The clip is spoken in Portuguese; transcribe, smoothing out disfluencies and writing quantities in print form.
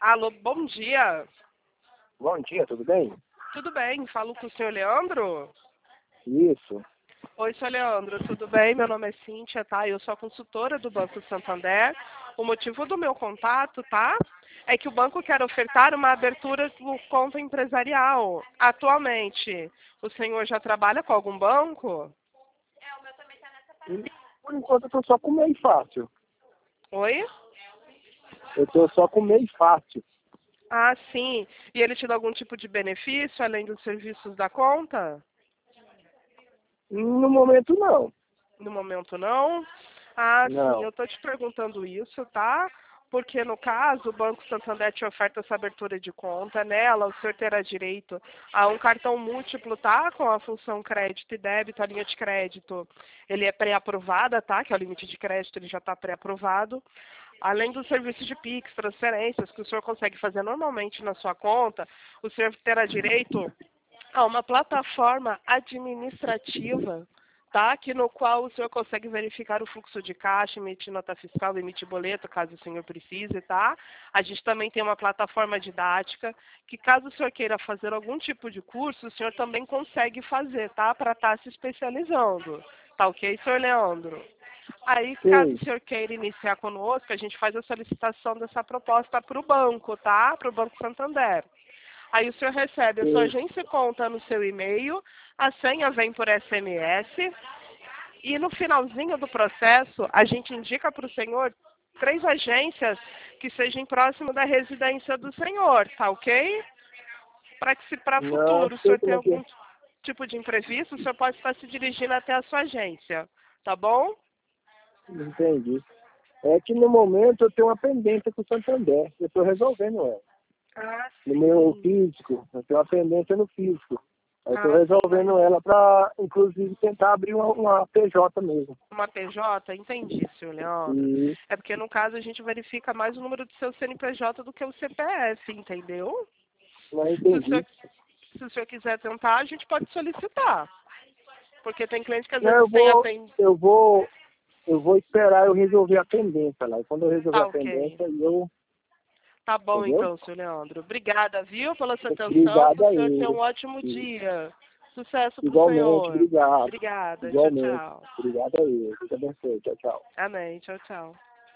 Alô, bom dia. Bom dia, tudo bem? Tudo bem? Falo com o senhor Leandro? Isso. Oi, senhor Leandro, tudo bem? Meu nome é Cíntia, tá? Eu sou a consultora do Banco Santander. O motivo do meu contato, tá? É que o banco quer ofertar uma abertura por conta empresarial. Atualmente, o senhor já trabalha com algum banco? E, por enquanto eu tô só com o MEI Fácil. Oi? Eu tô só com o MEI Fácil. Ah, sim. E ele te dá algum tipo de benefício além dos serviços da conta? No momento não. No momento não. Ah, sim, Não. eu estou te perguntando isso, tá? Porque no caso, o Banco Santander te oferta essa abertura de conta. Nela, o senhor terá direito a um cartão múltiplo, tá? Com a função crédito e débito, a linha de crédito. Ele é pré-aprovada, tá? Que é o limite de crédito, ele já está pré-aprovado. Além do serviço de Pix, transferências, que o senhor consegue fazer normalmente na sua conta, o senhor terá direito a uma plataforma administrativa, tá? Que no qual o senhor consegue verificar o fluxo de caixa, emitir nota fiscal, emitir boleto, caso o senhor precise, tá? A gente também tem uma plataforma didática, que caso o senhor queira fazer algum tipo de curso, o senhor também consegue fazer, tá? Para estar se especializando. Tá ok, senhor Leandro? Aí, caso Sei. o senhor queira iniciar conosco, a gente faz a solicitação dessa proposta para o banco, tá? Para o Banco Santander. Aí o senhor recebe a sua Sei. agência conta no seu e-mail, a senha vem por SMS e no finalzinho do processo a gente indica para o senhor 3 agências que sejam próximo da residência do senhor, tá ok? Para que se para Não, futuro o sei senhor como tenha é que é. algum tipo de imprevisto, o senhor pode estar se dirigindo até a sua agência, tá bom? Entendi. É que no momento eu tenho uma pendência com o Santander. Eu estou resolvendo ela. Ah, No meu sim. físico. Eu tenho uma pendência no físico. Eu estou Ah, sim. resolvendo ela para, inclusive, tentar abrir uma PJ mesmo. Uma PJ? Entendi, senhor Leandro. E É porque, no caso, a gente verifica mais o número do seu CNPJ do que o CPF, entendeu? não Se o senhor, entendi. se o senhor quiser tentar, a gente pode solicitar. Porque tem cliente que às Não, vezes tem a pen... eu vou esperar eu resolver a pendência lá. E quando eu resolver Tá a ok. pendência, eu, Tá bom entendeu? então, senhor Leandro. Obrigada, viu, pela sua atenção. Que Obrigado o a senhor tenha um ele. ótimo E, dia. Sucesso pro igualmente, senhor. obrigado. Obrigada. Tchau, Igualmente. tchau. Obrigado a ele. Deus abençoe. Tchau, tchau. Amém. Tchau, tchau.